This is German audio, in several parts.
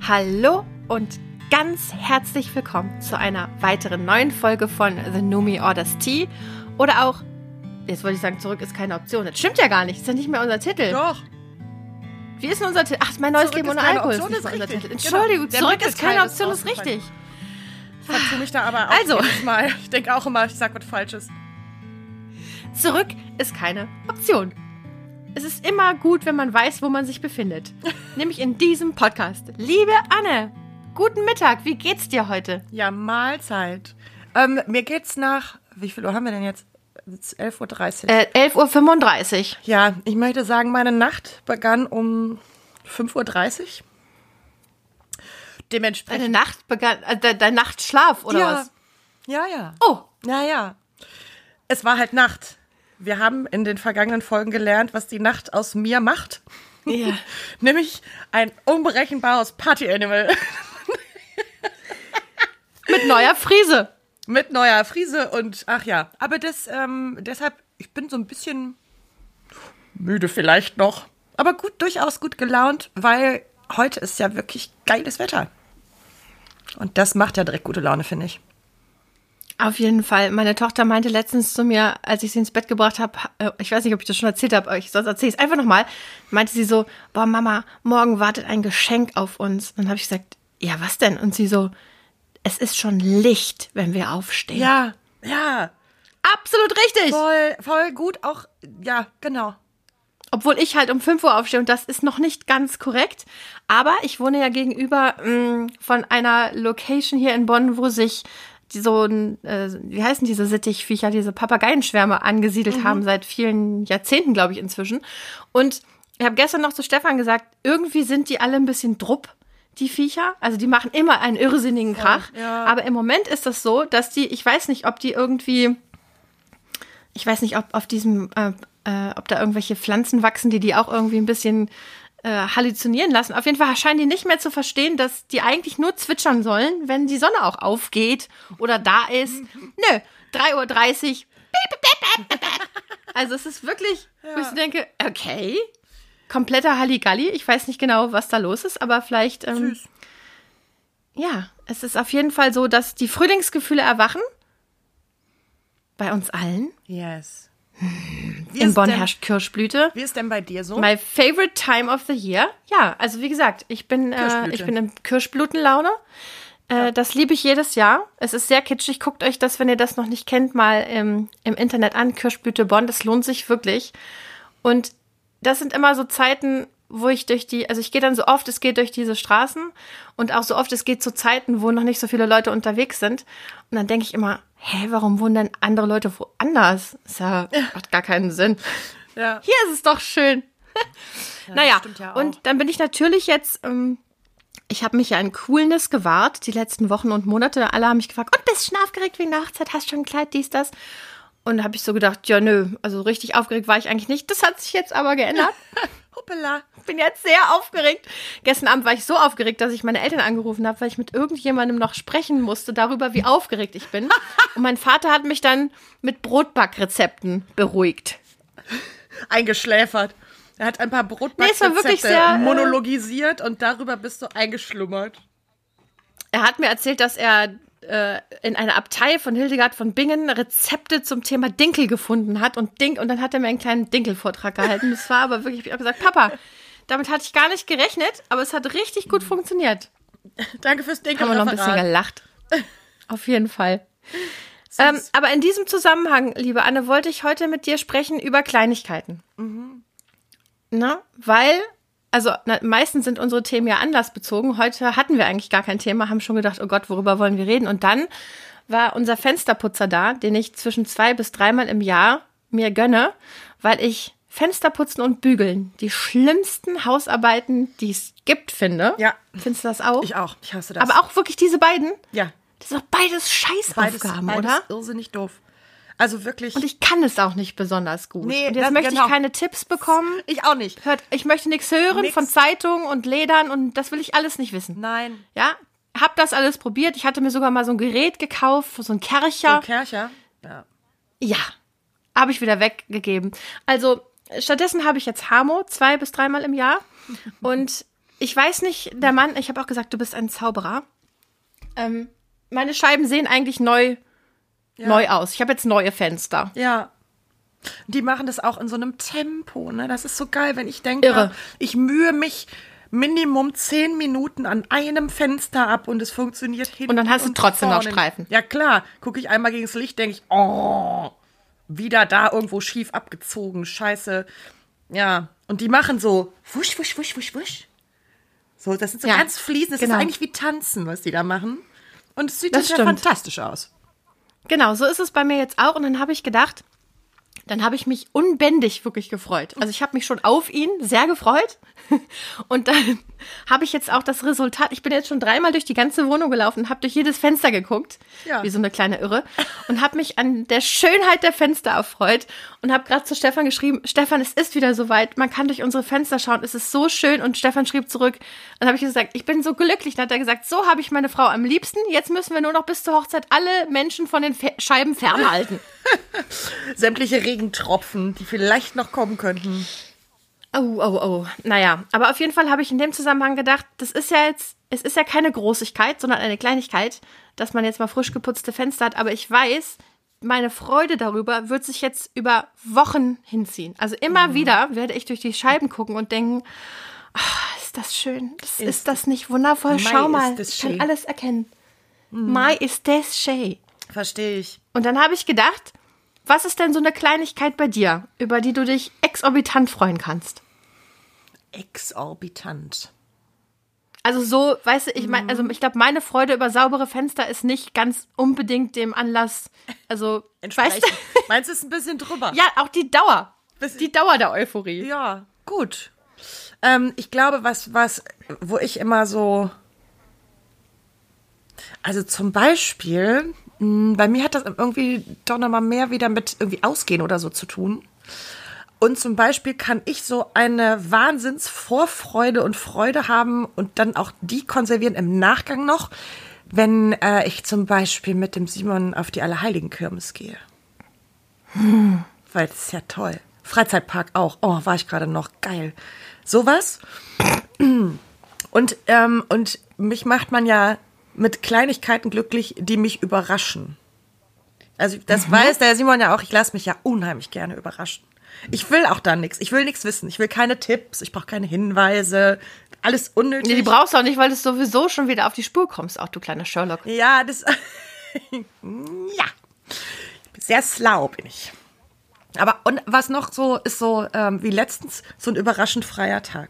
Hallo und ganz herzlich willkommen zu einer weiteren neuen Folge von The Numi Orders Tea. Oder auch, jetzt wollte ich sagen, zurück ist keine Option. Das stimmt ja gar nicht, ist ja nicht mehr unser Titel. Doch. Wie ist denn unser Titel? Ach, mein neues Leben ohne Alkohol ist nicht mehr unser Titel. Entschuldigung, genau. zurück ist keine Option, ist richtig. Ich vertue mich da aber auch jedes Mal. Ich denke auch immer, ich sag was Falsches. Zurück ist keine Option. Es ist immer gut, wenn man weiß, wo man sich befindet. Nämlich in diesem Podcast. Liebe Anne, guten Mittag. Wie geht's dir heute? Ja, Mahlzeit. Mir geht's nach, wie viel Uhr haben wir denn jetzt? 11.30 Uhr. 11.35 Uhr. Ja, ich möchte sagen, meine Nacht begann um 5.30 Uhr. Dementsprechend. Deine Nacht begann, dein Nachtschlaf, oder was? Ja. Oh. Ja. Es war halt Nacht. Wir haben in den vergangenen Folgen gelernt, was die Nacht aus mir macht. Ja. Nämlich ein unberechenbares Party-Animal. Mit neuer Frise. Mit neuer Frise und ach ja. Aber deshalb, ich bin so ein bisschen müde vielleicht noch. Aber durchaus gut gelaunt, weil heute ist ja wirklich geiles Wetter. Und das macht ja direkt gute Laune, finde ich. Auf jeden Fall. Meine Tochter meinte letztens zu mir, als ich sie ins Bett gebracht habe, ich weiß nicht, ob ich das schon erzählt habe, aber sonst erzähle ich es einfach nochmal, meinte sie so, boah Mama, morgen wartet ein Geschenk auf uns. Und dann habe ich gesagt, ja, was denn? Und sie so, es ist schon Licht, wenn wir aufstehen. Ja. Absolut richtig. Voll gut, auch, ja, genau. Obwohl ich halt um 5 Uhr aufstehe und das ist noch nicht ganz korrekt. Aber ich wohne ja gegenüber von einer Location hier in Bonn, wo sich wie heißen diese Sittichviecher, diese Papageienschwärme angesiedelt haben seit vielen Jahrzehnten, glaube ich, inzwischen. Und ich habe gestern noch zu Stefan gesagt, irgendwie sind die alle ein bisschen drupp, die Viecher. Also die machen immer einen irrsinnigen Krach. Ja. Aber im Moment ist das so, dass ich weiß nicht, ob auf diesem, ob da irgendwelche Pflanzen wachsen, die auch irgendwie ein bisschen halluzinieren lassen. Auf jeden Fall scheinen die nicht mehr zu verstehen, dass die eigentlich nur zwitschern sollen, wenn die Sonne auch aufgeht oder da ist. Nö, 3.30 Uhr. Also es ist wirklich, wo ich so denke, okay, kompletter Halligalli. Ich weiß nicht genau, was da los ist, aber vielleicht, Süß. Ja, es ist auf jeden Fall so, dass die Frühlingsgefühle erwachen. Bei uns allen. Yes. In Bonn herrscht Kirschblüte. Wie ist denn bei dir so? My favorite time of the year. Ja, also wie gesagt, ich bin in Kirschblütenlaune. Das liebe ich jedes Jahr. Es ist sehr kitschig. Guckt euch das, wenn ihr das noch nicht kennt, mal im Internet an. Kirschblüte Bonn, das lohnt sich wirklich. Und das sind immer so Zeiten, wo ich ich gehe dann so oft es geht durch diese Straßen und auch so oft es geht zu Zeiten, wo noch nicht so viele Leute unterwegs sind. Und dann denke ich immer, warum wohnen denn andere Leute woanders? Macht gar keinen Sinn. Ja. Hier ist es doch schön. Ja, naja, stimmt ja auch. und dann bin ich natürlich jetzt, ich habe mich ja in Coolness gewahrt, die letzten Wochen und Monate. Alle haben mich gefragt, und bist du schon aufgeregt wegen der Hochzeit? Hast du schon ein Kleid, dies, das? Und da habe ich so gedacht, ja, nö, also richtig aufgeregt war ich eigentlich nicht. Das hat sich jetzt aber geändert. Hoppala. Ich bin jetzt sehr aufgeregt. Gestern Abend war ich so aufgeregt, dass ich meine Eltern angerufen habe, weil ich mit irgendjemandem noch sprechen musste darüber, wie aufgeregt ich bin. Und mein Vater hat mich dann mit Brotbackrezepten beruhigt. Eingeschläfert. Er hat ein paar Es war wirklich Brotbackrezepte sehr, monologisiert und darüber bist du eingeschlummert. Er hat mir erzählt, dass er in einer Abtei von Hildegard von Bingen Rezepte zum Thema Dinkel gefunden hat und dann hat er mir einen kleinen Dinkel-Vortrag gehalten. Das war aber wirklich, ich habe gesagt, Papa, damit hatte ich gar nicht gerechnet, aber es hat richtig gut funktioniert. Danke fürs Dinkel. Haben wir noch ein bisschen gelacht. Auf jeden Fall. Aber in diesem Zusammenhang, liebe Anne, wollte ich heute mit dir sprechen über Kleinigkeiten. Weil meistens sind unsere Themen ja anlassbezogen. Heute hatten wir eigentlich gar kein Thema, haben schon gedacht, oh Gott, worüber wollen wir reden? Und dann war unser Fensterputzer da, den ich zwischen 2 bis 3 Mal im Jahr mir gönne, weil ich Fensterputzen und Bügeln die schlimmsten Hausarbeiten, die es gibt, finde. Ja. Findest du das auch? Ich auch. Ich hasse das. Aber auch wirklich diese beiden? Ja. Das sind doch beides Scheißaufgaben, beides oder? Irrsinnig doof. Also wirklich. Und ich kann es auch nicht besonders gut. Nee, und jetzt möchte ich keine Tipps bekommen. Ich auch nicht. Ich möchte nichts hören von Zeitungen und Ledern und das will ich alles nicht wissen. Nein. Ja, hab das alles probiert. Ich hatte mir sogar mal so ein Gerät gekauft, so ein Kercher. So ein Kercher? Ja. Ja, habe ich wieder weggegeben. Also stattdessen habe ich jetzt Hamo 2 bis 3 Mal im Jahr und ich weiß nicht, der Mann, ich habe auch gesagt, du bist ein Zauberer. Meine Scheiben sehen eigentlich neu aus. Ich habe jetzt neue Fenster. Ja. Die machen das auch in so einem Tempo, ne? Das ist so geil, wenn ich denke, ich mühe mich Minimum 10 Minuten an einem Fenster ab und es funktioniert hinten. Und dann hast du trotzdem vorne. noch Streifen. Ja klar, gucke ich einmal gegen das Licht, denke ich, wieder da irgendwo schief abgezogen, scheiße. Ja, und die machen so wusch, wusch, wusch, wusch, wusch. So, das sind so ganz Fliesen, das ist eigentlich wie Tanzen, was die da machen. Und es sieht ja fantastisch aus. Genau, so ist es bei mir jetzt auch. Und dann habe ich gedacht, dann habe ich mich unbändig wirklich gefreut. Also ich habe mich schon auf ihn sehr gefreut. Und dann habe ich jetzt auch das Resultat. Ich bin jetzt schon 3-mal durch die ganze Wohnung gelaufen und habe durch jedes Fenster geguckt, wie so eine kleine Irre. Und habe mich an der Schönheit der Fenster erfreut. Und habe gerade zu Stefan geschrieben, Stefan, es ist wieder soweit. Man kann durch unsere Fenster schauen. Es ist so schön. Und Stefan schrieb zurück. Dann habe ich gesagt, ich bin so glücklich. Dann hat er gesagt, so habe ich meine Frau am liebsten. Jetzt müssen wir nur noch bis zur Hochzeit alle Menschen von den Scheiben fernhalten. Sämtliche Regentropfen, die vielleicht noch kommen könnten. Oh. Naja, aber auf jeden Fall habe ich in dem Zusammenhang gedacht, es ist ja keine Großigkeit, sondern eine Kleinigkeit, dass man jetzt mal frisch geputzte Fenster hat. Aber ich weiß, meine Freude darüber wird sich jetzt über Wochen hinziehen. Also immer wieder werde ich durch die Scheiben gucken und denken, ist das schön? Ist das nicht wundervoll? Schau mal, ich kann alles erkennen. Mai ist das schön. Verstehe ich. Und dann habe ich gedacht, was ist denn so eine Kleinigkeit bei dir, über die du dich exorbitant freuen kannst? Exorbitant. Also so, weißt du, ich glaube, meine Freude über saubere Fenster ist nicht ganz unbedingt dem Anlass, also, weißt du? Meinst du, es ist ein bisschen drüber? Ja, auch die Dauer. Die Dauer der Euphorie. Ja, gut. Ich glaube, wo ich immer so, also zum Beispiel, bei mir hat das irgendwie doch nochmal mehr wieder mit irgendwie Ausgehen oder so zu tun. Und zum Beispiel kann ich so eine Wahnsinnsvorfreude und Freude haben und dann auch die konservieren im Nachgang noch, wenn ich zum Beispiel mit dem Simon auf die Allerheiligenkirmes gehe. Weil das ist ja toll. Freizeitpark auch. Oh, war ich gerade noch. Geil. Sowas. Und mich macht man ja mit Kleinigkeiten glücklich, die mich überraschen. Also das weiß der Simon ja auch, ich lasse mich ja unheimlich gerne überraschen. Ich will auch da nichts. Ich will nichts wissen. Ich will keine Tipps. Ich brauche keine Hinweise. Alles unnötig. Nee, die brauchst du auch nicht, weil du sowieso schon wieder auf die Spur kommst, auch du kleiner Sherlock. Ja, ja. Sehr schlau bin ich. Aber und was noch so ist so wie letztens so ein überraschend freier Tag.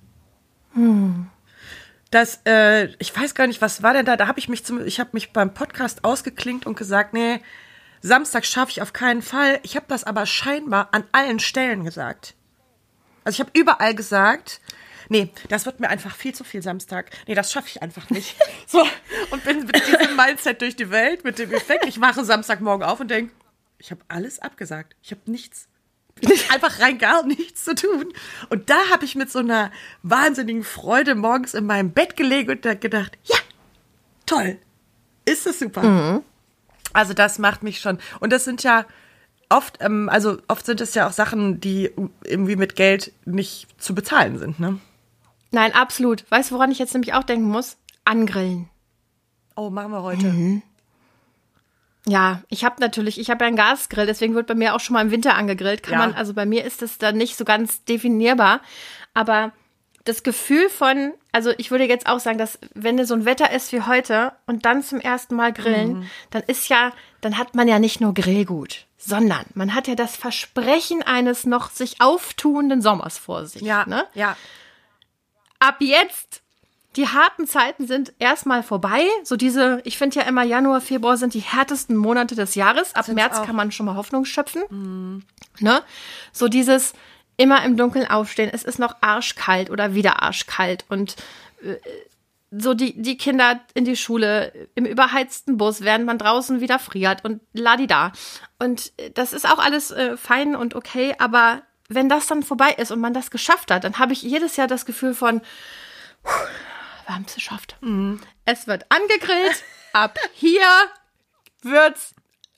Ich weiß gar nicht, was war denn da? Da habe ich mich beim Podcast ausgeklinkt und gesagt, nee, Samstag schaffe ich auf keinen Fall. Ich habe das aber scheinbar an allen Stellen gesagt. Also ich habe überall gesagt, nee, das wird mir einfach viel zu viel Samstag. Nee, das schaffe ich einfach nicht. So, und bin mit diesem Mindset durch die Welt, mit dem Effekt, ich wache Samstagmorgen auf und denke, ich habe alles abgesagt. Ich habe nichts. Einfach rein gar nichts zu tun. Und da habe ich mit so einer wahnsinnigen Freude morgens in meinem Bett gelegen und gedacht, ja, toll, ist das super. Mhm. Also das macht mich schon. Und das sind ja oft sind es ja auch Sachen, die irgendwie mit Geld nicht zu bezahlen sind, ne? Nein, absolut. Weißt du, woran ich jetzt nämlich auch denken muss? Angrillen. Oh, machen wir heute. Mhm. Ja, ich habe ja einen Gasgrill, deswegen wird bei mir auch schon mal im Winter angegrillt. Also bei mir ist das dann nicht so ganz definierbar. Aber das Gefühl von, also ich würde jetzt auch sagen, dass wenn so ein Wetter ist wie heute und dann zum ersten Mal grillen, dann hat man ja nicht nur Grillgut, sondern man hat ja das Versprechen eines noch sich auftuenden Sommers vor sich. Ja, ne? Ja. Ab jetzt, die harten Zeiten sind erstmal vorbei. So ich finde ja immer Januar, Februar sind die härtesten Monate des Jahres. Ab März kann man schon mal Hoffnung schöpfen. Mhm. Ne? So dieses immer im Dunkeln aufstehen, es ist noch arschkalt oder wieder arschkalt und so die Kinder in die Schule, im überheizten Bus, während man draußen wieder friert und ladida. Und das ist auch alles fein und okay, aber wenn das dann vorbei ist und man das geschafft hat, dann habe ich jedes Jahr das Gefühl von, wir haben es geschafft. Mhm. Es wird angegrillt, ab hier wird's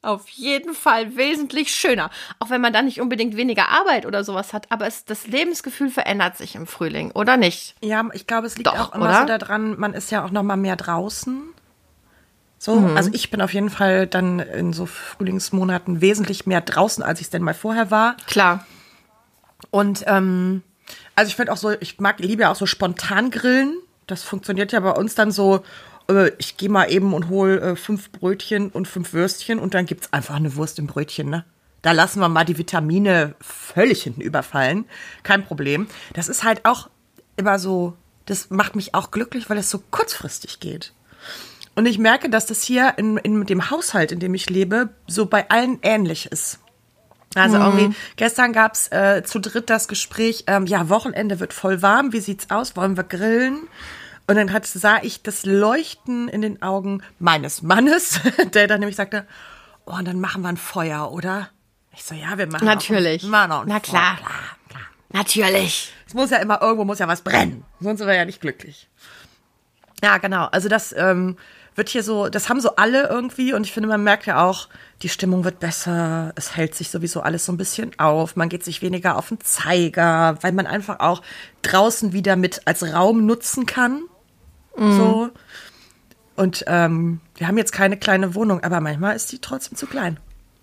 auf jeden Fall wesentlich schöner. Auch wenn man dann nicht unbedingt weniger Arbeit oder sowas hat. Aber das Lebensgefühl verändert sich im Frühling, oder nicht? Ja, ich glaube, es liegt Doch, auch immer oder? so daran, man ist ja auch noch mal mehr draußen. So, also ich bin auf jeden Fall dann in so Frühlingsmonaten wesentlich mehr draußen, als ich es denn mal vorher war. Klar. Und also ich finde auch so, liebe ja auch so spontan grillen. Das funktioniert ja bei uns dann so, ich gehe mal eben und hole 5 Brötchen und 5 Würstchen und dann gibt's einfach eine Wurst im Brötchen, ne? Da lassen wir mal die Vitamine völlig hinten überfallen. Kein Problem. Das ist halt auch immer so, das macht mich auch glücklich, weil es so kurzfristig geht. Und ich merke, dass das hier in dem Haushalt, in dem ich lebe, so bei allen ähnlich ist. Also irgendwie, gestern gab's zu dritt das Gespräch, ja, Wochenende wird voll warm, wie sieht's aus, wollen wir grillen? Und dann sah ich das Leuchten in den Augen meines Mannes, der dann nämlich sagte, oh, und dann machen wir ein Feuer, oder? Ich so, ja, wir machen Natürlich. Noch ein Na klar. Feuer. Klar. Natürlich. Es muss ja immer, irgendwo muss ja was brennen, sonst sind wir ja nicht glücklich. Ja, genau, also das wird hier so, das haben so alle irgendwie und ich finde, man merkt ja auch, die Stimmung wird besser, es hält sich sowieso alles so ein bisschen auf, man geht sich weniger auf den Zeiger, weil man einfach auch draußen wieder mit als Raum nutzen kann, so. Und wir haben jetzt keine kleine Wohnung, aber manchmal ist die trotzdem zu klein.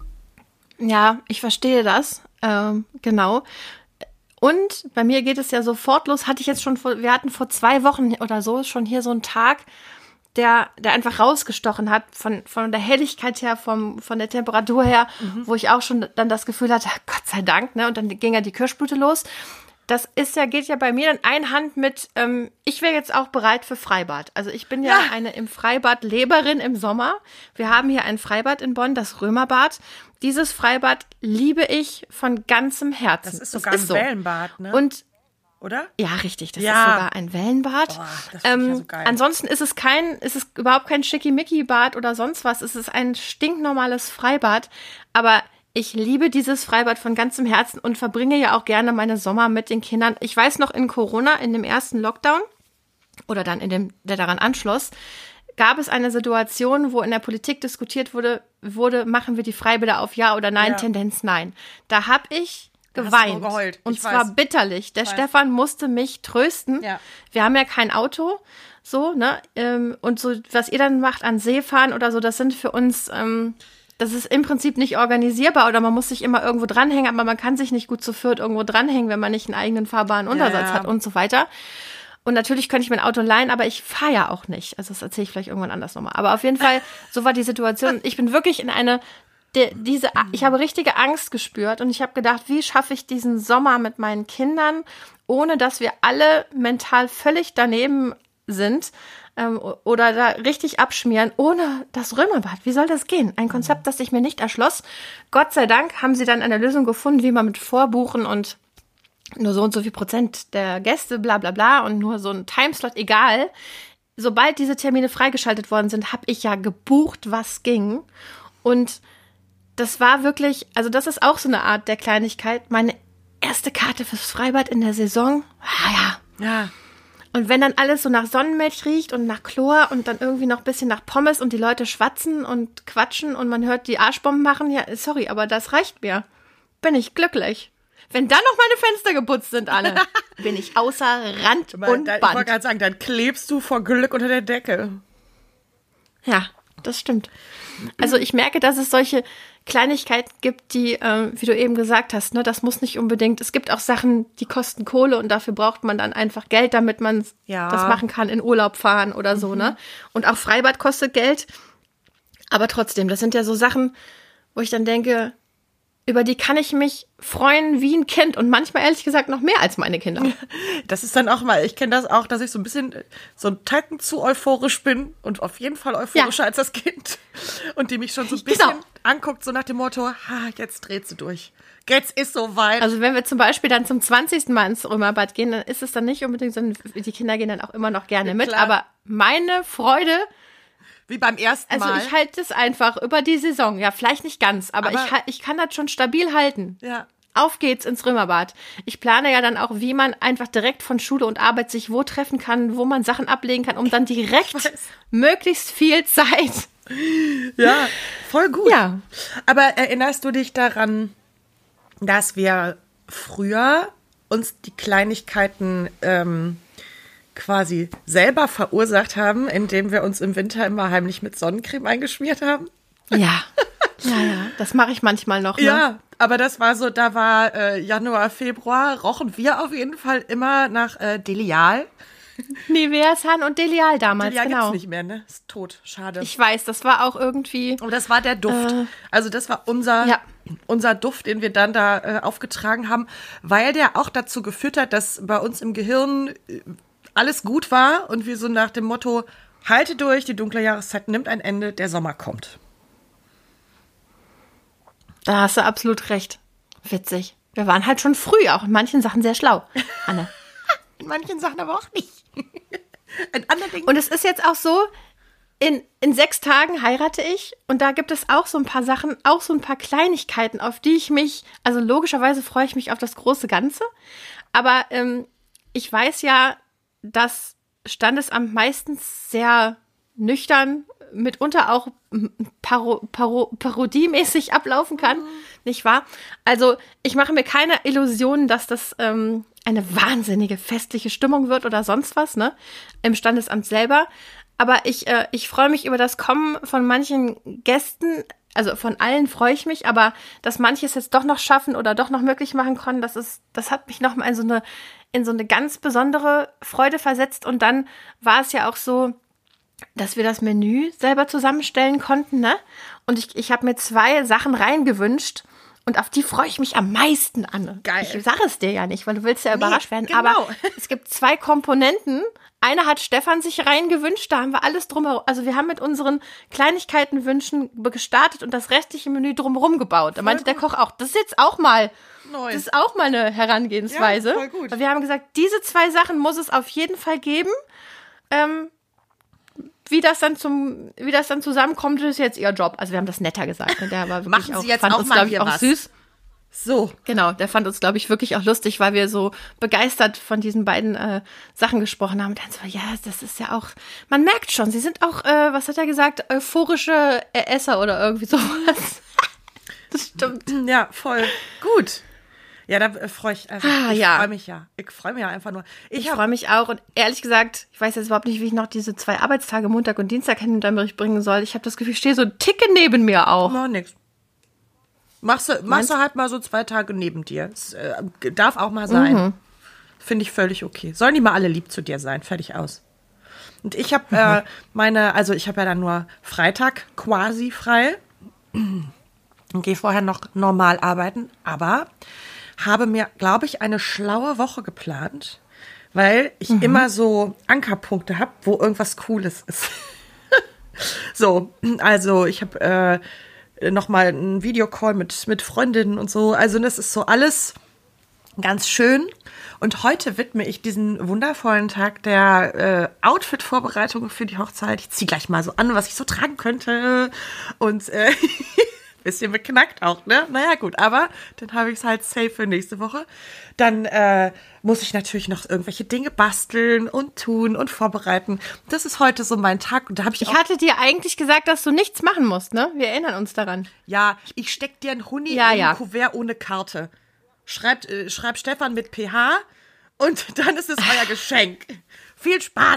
Ja, ich verstehe das, genau. Und bei mir geht es ja sofort los, wir hatten vor 2 Wochen oder so schon hier so einen Tag, der einfach rausgestochen hat, von der Helligkeit her, von der Temperatur her, wo ich auch schon dann das Gefühl hatte, Gott sei Dank, ne? Und dann ging ja die Kirschblüte los. Das geht ja bei mir dann Einhand mit, ich wäre jetzt auch bereit für Freibad. Also ich bin ja eine im Freibad Leberin im Sommer. Wir haben hier ein Freibad in Bonn, das Römerbad. Dieses Freibad liebe ich von ganzem Herzen. Das ist sogar ein Wellenbad, ne? Und oder? ja, richtig. Das ist sogar ein Wellenbad. Boah, das finde ich ja so geil. Ansonsten ist es überhaupt kein Schickimicki-Bad oder sonst was. Es ist ein stinknormales Freibad. Aber ich liebe dieses Freibad von ganzem Herzen und verbringe ja auch gerne meine Sommer mit den Kindern. Ich weiß noch, in Corona, in dem ersten Lockdown oder dann der daran anschloss, gab es eine Situation, wo in der Politik diskutiert wurde, machen wir die Freibäder auf Ja oder Nein? Ja. Tendenz Nein. Da habe ich geweint. Geheult. Und zwar bitterlich. Der Stefan musste mich trösten. Ja. Wir haben ja kein Auto, so, ne? Und so, was ihr dann macht an See fahren oder so, das sind für uns, das ist im Prinzip nicht organisierbar oder man muss sich immer irgendwo dranhängen, aber man kann sich nicht gut zu viert irgendwo dranhängen, wenn man nicht einen eigenen fahrbaren Untersatz hat und so weiter. Und natürlich könnte ich mir ein Auto leihen, aber ich fahre ja auch nicht. Also das erzähle ich vielleicht irgendwann anders nochmal. Aber auf jeden Fall, so war die Situation. Ich bin wirklich in ich habe richtige Angst gespürt und ich habe gedacht, wie schaffe ich diesen Sommer mit meinen Kindern, ohne dass wir alle mental völlig daneben sind oder da richtig abschmieren, ohne das Römerbad. Wie soll das gehen? Ein Konzept, das sich mir nicht erschloss. Gott sei Dank haben sie dann eine Lösung gefunden, wie man mit Vorbuchen und nur so und so viel Prozent der Gäste, bla bla bla und nur so ein Timeslot, egal. Sobald diese Termine freigeschaltet worden sind, habe ich ja gebucht, was ging. Und das war wirklich, also das ist auch so eine Art der Kleinigkeit. Meine erste Karte fürs Freibad in der Saison. Ja. Und wenn dann alles so nach Sonnenmilch riecht und nach Chlor und dann irgendwie noch ein bisschen nach Pommes und die Leute schwatzen und quatschen und man hört die Arschbomben machen, ja, sorry, aber das reicht mir. Bin ich glücklich. Wenn dann noch meine Fenster geputzt sind, alle, bin ich außer Rand und Band. Ich wollte gerade sagen, dann klebst du vor Glück unter der Decke. Ja, das stimmt. Also ich merke, dass es solche Kleinigkeiten gibt, die, wie du eben gesagt hast, ne, das muss nicht unbedingt, es gibt auch Sachen, die kosten Kohle und dafür braucht man dann einfach Geld, damit man das machen kann, in Urlaub fahren oder so, ne? Und auch Freibad kostet Geld, aber trotzdem, das sind ja so Sachen, wo ich dann denke, über die kann ich mich freuen wie ein Kind und manchmal ehrlich gesagt noch mehr als meine Kinder. Das ist dann auch mal, ich kenne das auch, dass ich so ein bisschen, so ein Tacken zu euphorisch bin und auf jeden Fall euphorischer als das Kind und die mich schon so ein bisschen anguckt, so nach dem Motto, jetzt dreht sie durch. Jetzt ist soweit. Also wenn wir zum Beispiel dann zum 20. Mal ins Römerbad gehen, dann ist es dann nicht unbedingt so, die Kinder gehen dann auch immer noch gerne mit, aber meine Freude, wie beim ersten Mal. Also ich halte es einfach über die Saison. Ja, vielleicht nicht ganz, aber ich kann das schon stabil halten. Ja. Auf geht's ins Römerbad. Ich plane ja dann auch, wie man einfach direkt von Schule und Arbeit sich wo treffen kann, wo man Sachen ablegen kann, um dann direkt möglichst viel Zeit Ja, voll gut. Ja. Aber erinnerst du dich daran, dass wir früher uns die Kleinigkeiten quasi selber verursacht haben, indem wir uns im Winter immer heimlich mit Sonnencreme eingeschmiert haben? Ja. Ja, das mache ich manchmal noch. Ne? Ja, aber das war so, da war Januar, Februar, rochen wir auf jeden Fall immer nach Delial. Nivea Sun und Delial damals, Delial genau. gibt's nicht mehr, ne? Ist tot, schade. Ich weiß, das war auch irgendwie... Aber das war der Duft. Also das war unser Duft, den wir dann da aufgetragen haben, weil der auch dazu geführt hat, dass bei uns im Gehirn alles gut war und wir so nach dem Motto, halte durch, die dunkle Jahreszeit nimmt ein Ende, der Sommer kommt. Da hast du absolut recht. Witzig. Wir waren halt schon früh auch in manchen Sachen sehr schlau, Anne. In manchen Sachen aber auch nicht. In anderen Dingen. Und es ist jetzt auch so, in 6 Tagen heirate ich und da gibt es auch so ein paar Sachen, auch so ein paar Kleinigkeiten, auf die ich mich, also logischerweise freue ich mich auf das große Ganze, aber ich weiß ja, dass Standesamt meistens sehr nüchtern, mitunter auch parodiemäßig ablaufen kann, nicht wahr? Also ich mache mir keine Illusionen, dass das eine wahnsinnige festliche Stimmung wird oder sonst was, ne, im Standesamt selber. Aber ich freue mich über das Kommen von manchen Gästen, also von allen freue ich mich, aber dass manche es jetzt doch noch schaffen oder doch noch möglich machen konnten, das hat mich nochmal in so eine ganz besondere Freude versetzt. Und dann war es ja auch so, dass wir das Menü selber zusammenstellen konnten, ne? Und ich habe mir 2 Sachen reingewünscht und auf die freue ich mich am meisten, Anne. Geil. Ich sage es dir ja nicht, weil du willst ja überrascht werden. Genau. Aber es gibt 2 Komponenten. Eine hat Stefan sich reingewünscht, da haben wir alles drumherum. Also wir haben mit unseren Kleinigkeitenwünschen gestartet und das restliche Menü drumherum gebaut. Da meinte der Koch auch, das ist jetzt auch mal... Neu. Das ist auch mal eine Herangehensweise. Ja, voll gut. Weil wir haben gesagt, diese 2 Sachen muss es auf jeden Fall geben. Wie das dann zusammenkommt, ist jetzt ihr Job. Also wir haben das netter gesagt. Ne? Der war wirklich Machen Sie jetzt fand auch uns, mal glaube ich, hier auch was. süß. So. Genau, der fand uns, glaube ich, wirklich auch lustig, weil wir so begeistert von diesen beiden Sachen gesprochen haben. Und dann so, ja, das ist ja auch, man merkt schon, sie sind auch, was hat er gesagt, euphorische Esser oder irgendwie sowas. Das stimmt. Ja, voll. Gut. Ja, da freue ich mich. Freue mich ja. Ich freue mich ja einfach nur. Ich freue mich auch und ehrlich gesagt, ich weiß jetzt überhaupt nicht, wie ich noch diese 2 Arbeitstage, Montag und Dienstag hinterher bringen soll. Ich habe das Gefühl, ich stehe so ein Ticken neben mir auch. Mach nix. Machst du halt mal so 2 Tage neben dir. Das darf auch mal sein. Finde ich völlig okay. Sollen die mal alle lieb zu dir sein. Fertig aus. Und ich habe ich habe ja dann nur Freitag quasi frei. Und gehe vorher noch normal arbeiten. Aber habe mir, glaube ich, eine schlaue Woche geplant, weil ich immer so Ankerpunkte habe, wo irgendwas Cooles ist. So, also ich habe noch mal einen Videocall mit Freundinnen und so. Also das ist so alles ganz schön. Und heute widme ich diesen wundervollen Tag der Outfit-Vorbereitung für die Hochzeit. Ich ziehe gleich mal so an, was ich so tragen könnte. Und bisschen beknackt auch, ne? Naja, gut, aber dann habe ich es halt safe für nächste Woche. Dann muss ich natürlich noch irgendwelche Dinge basteln und tun und vorbereiten. Das ist heute so mein Tag. Und da habe ich hatte dir eigentlich gesagt, dass du nichts machen musst, ne? Wir erinnern uns daran. Ja, ich steck dir ein Huni in ein Kuvert ohne Karte. Schreib Stefan mit PH und dann ist es euer Geschenk. Viel Spaß!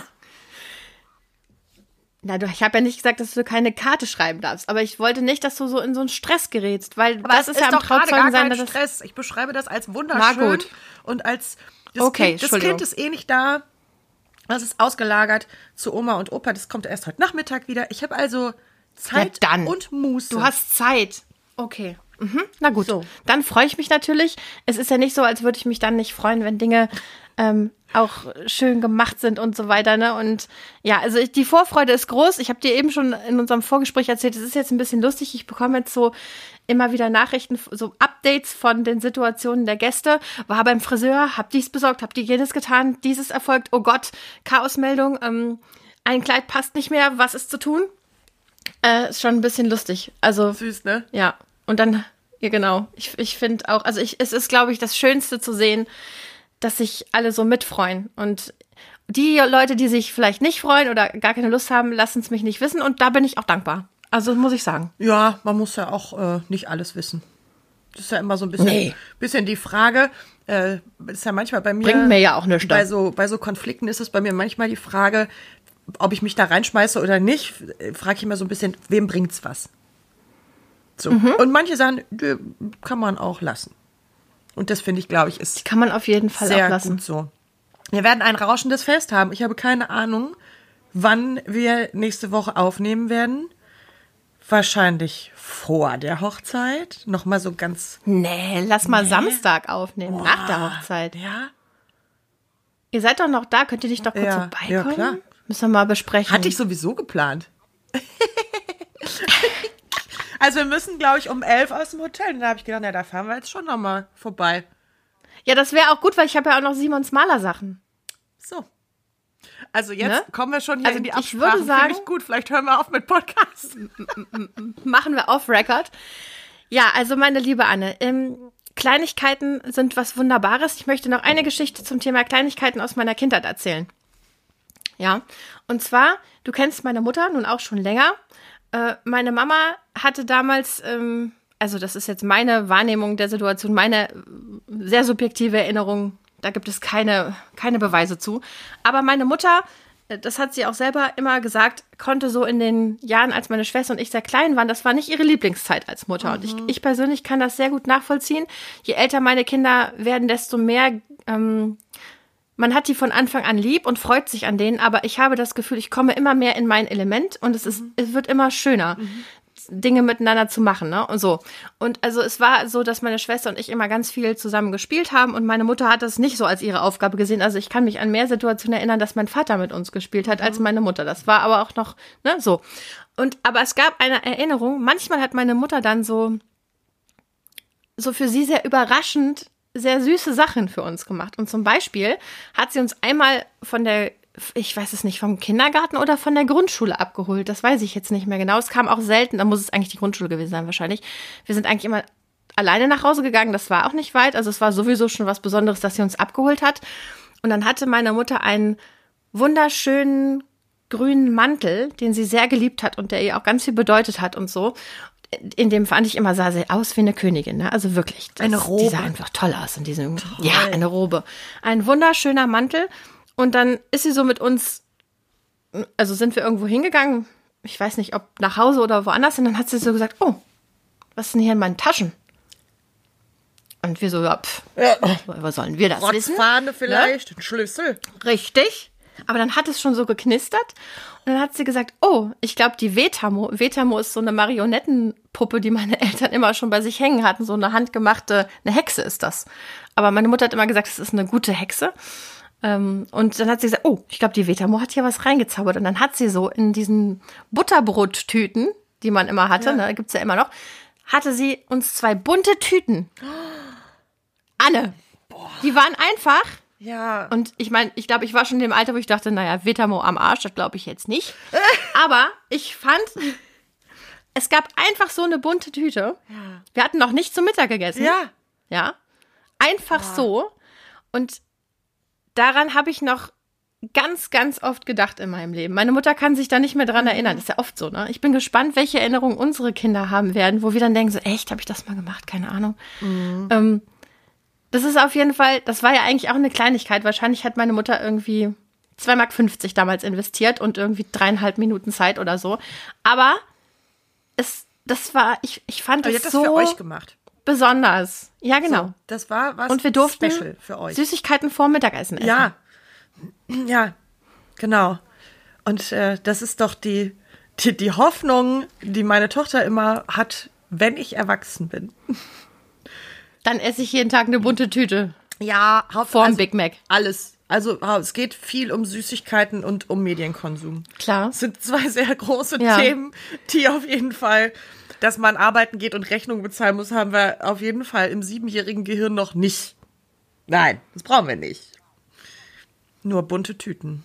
Na, ich habe ja nicht gesagt, dass du keine Karte schreiben darfst, aber ich wollte nicht, dass du so in so einen Stress gerätst, weil aber das ist ja am Trauzeugen sein, dass Stress. Ich beschreibe das als wunderschön. Na gut. Und als das Kind ist eh nicht da. Das ist ausgelagert zu Oma und Opa. Das kommt erst heute Nachmittag wieder. Ich habe also Zeit und Muße. Du hast Zeit. Okay. Na gut, Dann freue ich mich natürlich. Es ist ja nicht so, als würde ich mich dann nicht freuen, wenn Dinge auch schön gemacht sind und so weiter, ne? Und ja, also die Vorfreude ist groß. Ich habe dir eben schon in unserem Vorgespräch erzählt, es ist jetzt ein bisschen lustig. Ich bekomme jetzt so immer wieder Nachrichten, so Updates von den Situationen der Gäste. War beim Friseur, hab dies besorgt, hab die jenes getan, dieses erfolgt. Oh Gott, Chaosmeldung. Ein Kleid passt nicht mehr. Was ist zu tun? Ist schon ein bisschen lustig. Also süß, ne? Ja. Und dann, ja genau. Ich finde auch, also es ist, glaube ich, das Schönste zu sehen, dass sich alle so mitfreuen. Und die Leute, die sich vielleicht nicht freuen oder gar keine Lust haben, lassen es mich nicht wissen. Und da bin ich auch dankbar. Also muss ich sagen. Ja, man muss ja auch nicht alles wissen. Das ist ja immer so ein bisschen die Frage, ist ja manchmal bei mir. Bringt mir ja auch nichts. Bei so Konflikten ist es bei mir manchmal die Frage, ob ich mich da reinschmeiße oder nicht, frage ich immer so ein bisschen, wem bringt's was? So. Und manche sagen, kann man auch lassen. Und das finde ich, glaube ich, ist kann man auf jeden Fall sehr auch lassen. gut so. Wir werden ein rauschendes Fest haben. Ich habe keine Ahnung, wann wir nächste Woche aufnehmen werden. Wahrscheinlich vor der Hochzeit. Nochmal so ganz. Nee, lass mal Samstag aufnehmen, nach der Hochzeit. Ja. Ihr seid doch noch da, könnt ihr nicht doch kurz vorbeikommen? Ja, klar. Müssen wir mal besprechen. Hatte ich sowieso geplant. Also wir müssen, glaube ich, um 11 aus dem Hotel. Und da habe ich gedacht, da fahren wir jetzt schon nochmal vorbei. Ja, das wäre auch gut, weil ich habe ja auch noch Simons Malersachen. So. Also jetzt kommen wir schon hier in die Absprache. Ich würde sagen, finde ich gut. Vielleicht hören wir auf mit Podcast. Machen wir off-Record. Ja, also meine liebe Anne, Kleinigkeiten sind was Wunderbares. Ich möchte noch eine Geschichte zum Thema Kleinigkeiten aus meiner Kindheit erzählen. Ja, und zwar, du kennst meine Mutter nun auch schon länger. Meine Mama hatte damals, also das ist jetzt meine Wahrnehmung der Situation, meine sehr subjektive Erinnerung. Da gibt es keine Beweise zu. Aber meine Mutter, das hat sie auch selber immer gesagt, konnte so in den Jahren, als meine Schwester und ich sehr klein waren, das war nicht ihre Lieblingszeit als Mutter. Und ich persönlich kann das sehr gut nachvollziehen. Je älter meine Kinder werden, desto mehr, man hat die von Anfang an lieb und freut sich an denen. Aber ich habe das Gefühl, ich komme immer mehr in mein Element und es wird immer schöner. Dinge miteinander zu machen, ne? Und so. Und also es war so, dass meine Schwester und ich immer ganz viel zusammen gespielt haben und meine Mutter hat das nicht so als ihre Aufgabe gesehen. Also ich kann mich an mehr Situationen erinnern, dass mein Vater mit uns gespielt hat, als meine Mutter. Das war aber auch noch, ne, so. Aber es gab eine Erinnerung, manchmal hat meine Mutter dann so für sie sehr überraschend sehr süße Sachen für uns gemacht. Und zum Beispiel hat sie uns einmal ich weiß es nicht, vom Kindergarten oder von der Grundschule abgeholt. Das weiß ich jetzt nicht mehr genau. Es kam auch selten, da muss es eigentlich die Grundschule gewesen sein wahrscheinlich. Wir sind eigentlich immer alleine nach Hause gegangen, das war auch nicht weit. Also es war sowieso schon was Besonderes, dass sie uns abgeholt hat. Und dann hatte meine Mutter einen wunderschönen grünen Mantel, den sie sehr geliebt hat und der ihr auch ganz viel bedeutet hat und so. In dem fand ich immer, sah sie aus wie eine Königin, ne? Also wirklich. Eine Robe. Die sah einfach toll aus in diesem, ja, eine Robe. Ein wunderschöner Mantel. Und dann ist sie so mit uns, also sind wir irgendwo hingegangen, ich weiß nicht, ob nach Hause oder woanders, und dann hat sie so gesagt, oh, was ist denn hier in meinen Taschen? Und wir so, was sollen wir das wissen? Rotzfahne vielleicht, ein Schlüssel. Richtig. Aber dann hat es schon so geknistert und dann hat sie gesagt, oh, ich glaube die Vetamo ist so eine Marionettenpuppe, die meine Eltern immer schon bei sich hängen hatten, so eine handgemachte, eine Hexe ist das. Aber meine Mutter hat immer gesagt, es ist eine gute Hexe. Und dann hat sie gesagt, oh, ich glaube, die Vetamo hat hier was reingezaubert. Und dann hat sie so in diesen Butterbrottüten, die man immer hatte, ne, gibt's ja immer noch, hatte sie uns 2 bunte Tüten. Anne, die waren einfach. Ja. Und ich meine, ich glaube, ich war schon in dem Alter, wo ich dachte, naja, Vetamo am Arsch, das glaube ich jetzt nicht. Aber ich fand, es gab einfach so eine bunte Tüte. Ja. Wir hatten noch nicht zum Mittag gegessen. Ja. Ja. Einfach so. Und daran habe ich noch ganz, ganz oft gedacht in meinem Leben. Meine Mutter kann sich da nicht mehr dran erinnern. Das ist ja oft so, ne? Ich bin gespannt, welche Erinnerungen unsere Kinder haben werden, wo wir dann denken, so, echt, habe ich das mal gemacht? Keine Ahnung. Das ist auf jeden Fall, das war ja eigentlich auch eine Kleinigkeit. Wahrscheinlich hat meine Mutter irgendwie 2,50 Mark damals investiert und irgendwie 3,5 Minuten Zeit oder so. Aber das war, ich fand das so für euch gemacht. Besonders. Ja, genau. So, das war was und wir durften Special für euch. Süßigkeiten vor Mittagessen essen. Ja, genau. Und das ist doch die Hoffnung, die meine Tochter immer hat, wenn ich erwachsen bin. Dann esse ich jeden Tag eine bunte Tüte. Ja, vorm Big Mac. Alles. Also es geht viel um Süßigkeiten und um Medienkonsum. Klar. Das sind 2 sehr große Themen, die auf jeden Fall, dass man arbeiten geht und Rechnungen bezahlen muss, haben wir auf jeden Fall im 7-jährigen Gehirn noch nicht. Nein, das brauchen wir nicht. Nur bunte Tüten.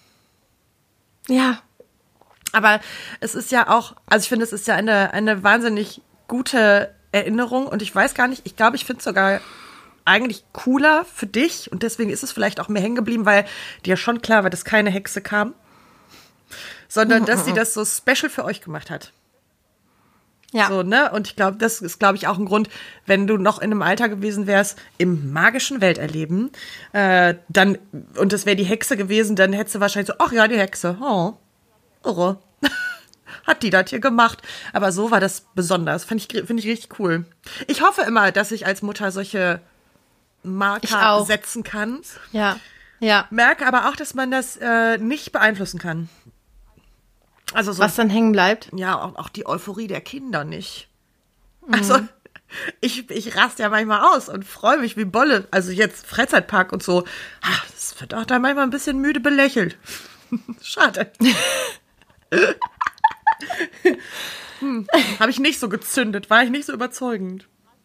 Ja. Aber es ist ja auch, also ich finde, es ist ja eine wahnsinnig gute Erinnerung und ich weiß gar nicht, ich glaube, ich finde es sogar eigentlich cooler für dich und deswegen ist es vielleicht auch mehr hängen geblieben, weil dir schon klar war, dass keine Hexe kam, sondern dass sie das so special für euch gemacht hat. Ja. So, ne? Und ich glaube, das ist, glaube ich, auch ein Grund, wenn du noch in einem Alter gewesen wärst, im magischen Welterleben, dann, und das wäre die Hexe gewesen, dann hättest du wahrscheinlich so, ach ja, die Hexe, oh, irre. Hat die das hier gemacht. Aber so war das besonders. Finde ich richtig cool. Ich hoffe immer, dass ich als Mutter solche Marker setzen kann. Ja, ja. Merke aber auch, dass man das nicht beeinflussen kann. Also so, was dann hängen bleibt? ja, auch die Euphorie der Kinder nicht. Also ich raste ja manchmal aus und freue mich wie Bolle. Also jetzt Freizeitpark und so. Ach, das wird auch da manchmal ein bisschen müde belächelt. Schade. Habe ich nicht so gezündet, war ich nicht so überzeugend.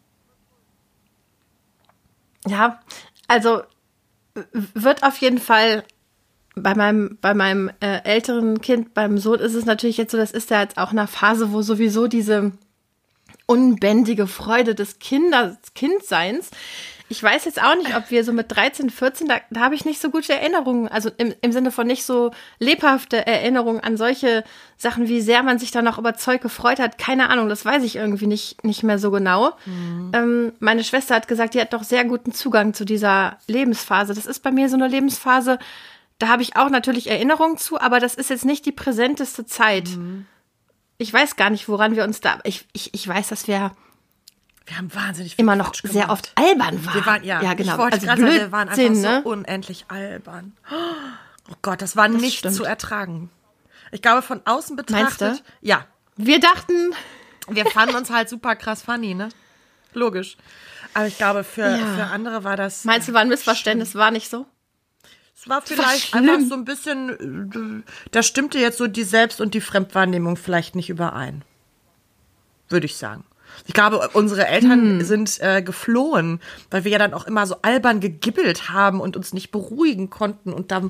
Ja, also wird auf jeden Fall bei meinem älteren Kind, beim Sohn ist es natürlich jetzt so, das ist ja jetzt auch eine Phase, wo sowieso diese unbändige Freude des Kindseins. Ich weiß jetzt auch nicht, ob wir so mit 13, 14, da habe ich nicht so gute Erinnerungen, also im Sinne von nicht so lebhafte Erinnerungen an solche Sachen, wie sehr man sich da noch über Zeug gefreut hat. Keine Ahnung, das weiß ich irgendwie nicht mehr so genau. Meine Schwester hat gesagt, die hat doch sehr guten Zugang zu dieser Lebensphase. Das ist bei mir so eine Lebensphase, da habe ich auch natürlich Erinnerungen zu, aber das ist jetzt nicht die präsenteste Zeit. Ich weiß gar nicht, woran wir uns da, ich weiß, dass wir haben wahnsinnig viel immer noch Quatsch sehr gemacht. oft albern waren. Wir waren, ja genau. Ich wollte Also gerade sagen, wir Blödsinn, waren einfach ne? so unendlich albern. Oh Gott, das war nicht stimmt. zu ertragen. Ich glaube, von außen betrachtet, Meinst du? ja, Wir dachten, wir fanden uns halt super krass funny, ne? Logisch. Aber ich glaube, für andere war das... meinst du, war ein Missverständnis, war nicht so? Es war vielleicht schlimm. einfach so ein bisschen, da stimmte jetzt so die Selbst- und die Fremdwahrnehmung vielleicht nicht überein. Würde ich sagen. Ich glaube, unsere Eltern sind geflohen, weil wir ja dann auch immer so albern gegibbelt haben und uns nicht beruhigen konnten und dann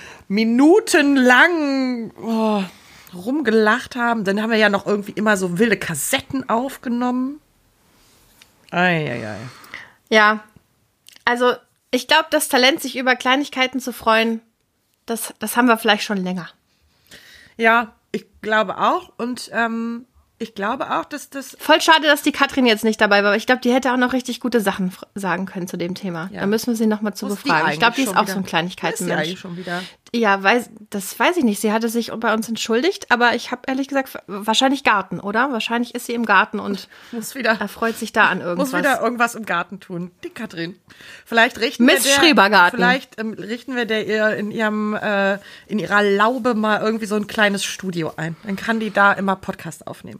minutenlang rumgelacht haben. Dann haben wir ja noch irgendwie immer so wilde Kassetten aufgenommen. Ei. Ja, also ich glaube, das Talent, sich über Kleinigkeiten zu freuen, das haben wir vielleicht schon länger. Ja, ich glaube auch. Und ich glaube auch, dass das... Voll schade, dass die Katrin jetzt nicht dabei war, aber ich glaube, die hätte auch noch richtig gute Sachen sagen können zu dem Thema. Ja. Da müssen wir sie noch mal zu befragen. Ich glaube, die ist auch so ein Kleinigkeitenmensch. Ist die eigentlich schon wieder? Ja, das weiß ich nicht. Sie hatte sich bei uns entschuldigt, aber ich habe ehrlich gesagt, wahrscheinlich Garten, oder? Wahrscheinlich ist sie im Garten und erfreut sich da an irgendwas. Muss wieder irgendwas im Garten tun. Die Katrin. Vielleicht richten Miss Schrebergarten. Vielleicht richten wir der ihr in ihrer Laube mal irgendwie so ein kleines Studio ein. Dann kann die da immer Podcast aufnehmen.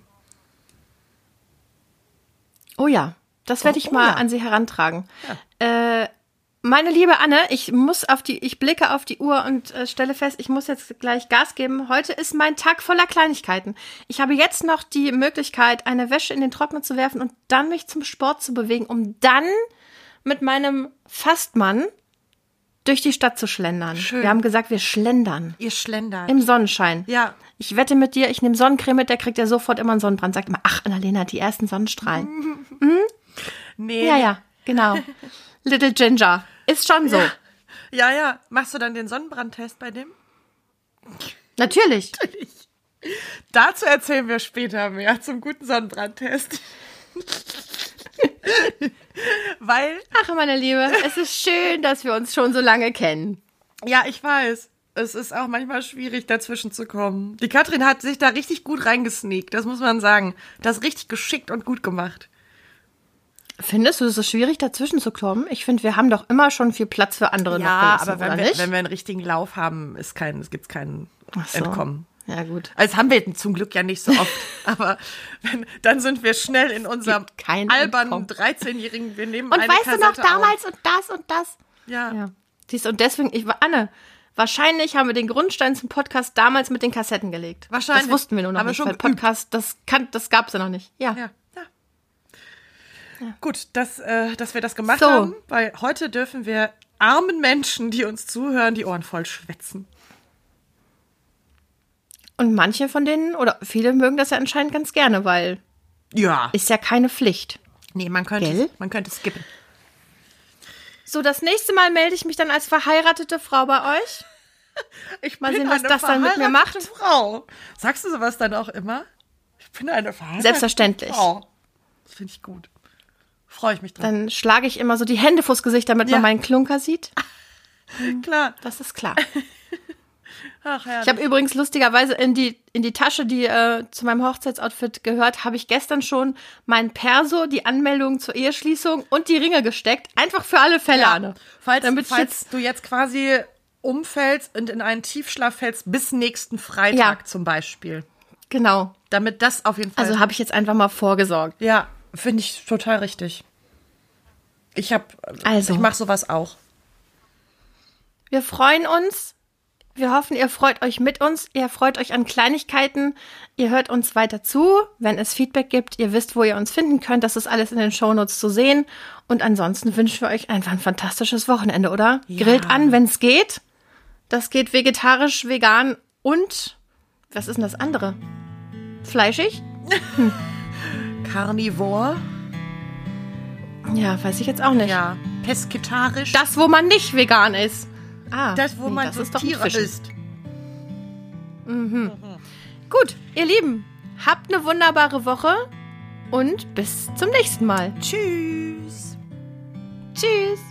Oh ja, das werde ich mal an sie herantragen. Ja. Meine liebe Anne, ich blicke auf die Uhr und stelle fest, ich muss jetzt gleich Gas geben. Heute ist mein Tag voller Kleinigkeiten. Ich habe jetzt noch die Möglichkeit, eine Wäsche in den Trockner zu werfen und dann mich zum Sport zu bewegen, um dann mit meinem Fastmann durch die Stadt zu schlendern. Schön. Wir haben gesagt, wir schlendern. Ihr schlendert. Im Sonnenschein. Ja. Ich wette mit dir, ich nehme Sonnencreme mit, der kriegt ja sofort immer einen Sonnenbrand. Sagt immer, ach, Annalena, die ersten Sonnenstrahlen. Nee. Ja, genau. Little Ginger. Ist schon so. Ja. Machst du dann den Sonnenbrandtest bei dem? Natürlich. Dazu erzählen wir später mehr zum guten Sonnenbrandtest. Weil... Ach, meine Liebe, es ist schön, dass wir uns schon so lange kennen. Ja, ich weiß. Es ist auch manchmal schwierig, dazwischen zu kommen. Die Katrin hat sich da richtig gut reingesneakt, das muss man sagen. Das richtig geschickt und gut gemacht. Findest du, es ist schwierig, dazwischen zu kommen? Ich finde, wir haben doch immer schon viel Platz für andere noch gelassen, aber wenn nicht? wir einen richtigen Lauf haben, gibt es kein Ach so. Entkommen. Ja, gut. Also haben wir zum Glück ja nicht so oft. Aber dann sind wir schnell in unserem albernen 13-Jährigen. Wir nehmen eine weißt Kassette du noch damals auf. und das und das? Ja. Siehst du, und deswegen, Anne, wahrscheinlich haben wir den Grundstein zum Podcast damals mit den Kassetten gelegt. Wahrscheinlich. Das wussten wir nur noch Aber nicht, schon weil Podcast, das gab es ja noch nicht. Ja. Gut, dass wir das gemacht So. haben, weil heute dürfen wir armen Menschen, die uns zuhören, die Ohren voll schwätzen. Und manche von denen, oder viele mögen das ja anscheinend ganz gerne, weil ist ja keine Pflicht. Nee, man Gell? könnte skippen. So, das nächste Mal melde ich mich dann als verheiratete Frau bei euch. Ich Mal bin sehen, was eine das dann mit mir macht. verheiratete Frau. Sagst du sowas dann auch immer? Ich Ich bin eine verheiratete Selbstverständlich. Frau. Das finde ich gut. Freue ich mich drauf. Dann schlage ich immer so die Hände vors Gesicht, damit man meinen Klunker sieht. Klar. Das ist klar. Ach, herrlich. Ich habe übrigens lustigerweise in die Tasche, die zu meinem Hochzeitsoutfit gehört, habe ich gestern schon mein Perso, die Anmeldung zur Eheschließung und die Ringe gesteckt. Einfach für alle Fälle, Anne. Falls du jetzt quasi umfällst und in einen Tiefschlaf fällst, bis nächsten Freitag zum Beispiel. Genau. Damit das auf jeden Fall... Also habe ich jetzt einfach mal vorgesorgt. Ja, finde ich total richtig. Ich Also. mache sowas auch. Wir freuen uns. Wir hoffen, ihr freut euch mit uns. Ihr freut euch an Kleinigkeiten. Ihr hört uns weiter zu. Wenn es Feedback gibt, ihr wisst, wo ihr uns finden könnt. Das ist alles in den Shownotes zu sehen. Und ansonsten wünschen wir euch einfach ein fantastisches Wochenende, oder? Ja. Grillt an, wenn es geht. Das geht vegetarisch, vegan und... Was ist denn das andere? Fleischig? Carnivore? Ja, weiß ich jetzt auch nicht. Ja, pesketarisch. Das, wo man nicht vegan ist. Das, wo man das so ist doch Tiere isst. Gut, ihr Lieben, habt eine wunderbare Woche und bis zum nächsten Mal. Tschüss. Tschüss.